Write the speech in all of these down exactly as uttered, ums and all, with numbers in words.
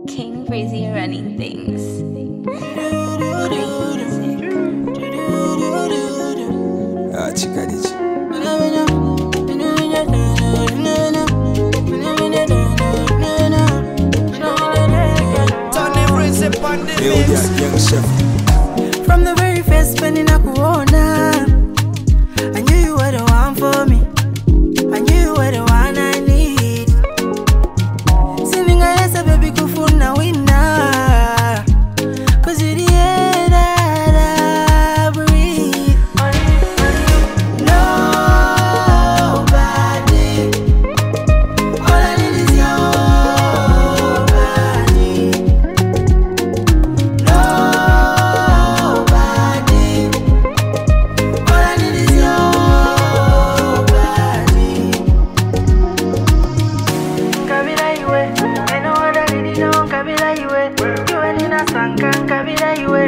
King Breezy running things. Ah, chikarichi. Young chef. From the very first penny na kuona, I knew you were the one for me. I knew you were the one I need. Singing I yes, baby, kufuna winner. Cause you're the air that I breathe. Nobody. All I need is your body. Nobody. All I need is your body. Kabila iwe, I know what I really know. Kabila iwe, you and in a sankan. Kabila iwe,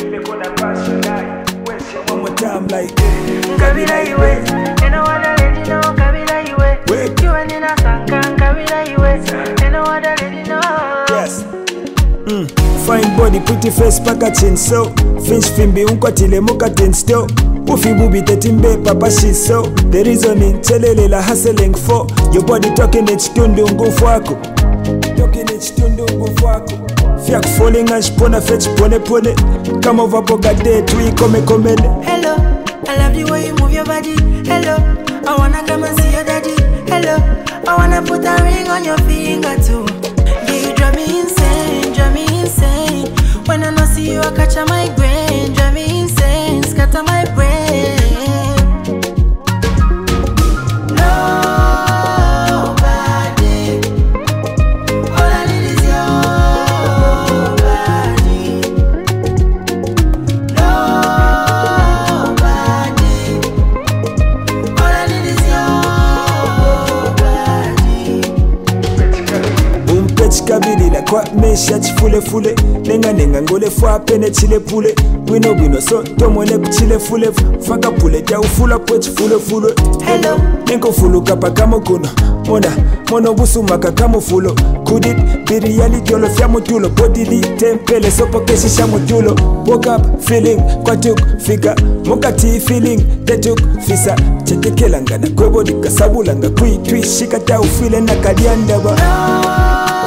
One more time like Kabila iwe, I know what I really know. Kabila iwe, you and in a sankan. Kabila iwe, I know what I really know. yes. Mm. Fine body, pretty face, packaging so. Fish fimbi unkwatile mukatin still. Ufi bubi tetimbe papa she so. The reasoning chelele la hustling for. Your body talking it stundu ngufu wako. Talking it stundu ngufu wako. Fiak falling and shpona fetch pone pone. Come over boga day tui come komene. Hello, I love the way you move your body. Hello, I wanna come and see your daddy. Hello, I wanna put a ring on your finger too. Yeah, you drive me insane, drive me insane. When I not see you, I catch a migraine. Drive me insane, scatter my brain. Nobody. All I need is your body. Nobody. All I need is your body. Umpech kabilila kwa mesha chifule fule. Nenga nenga ngole fwa pene chile pule. Wino wino so tomone kuchile fule. Faka pule ja ufula poch fule fule. Hello. Nenko fulu kapa kamo kuno. Mona, mono busu maka kamo fulo. Could it be reality olo fya mutulo. Body li tempele sopo keshi sha mutulo. Woke up feeling kwa tuk fika. Mokati feeling tetuk fisa. Chetekelanga na kwebo dika sabulanga. Kui tui shika ta ufile na kadianda ba.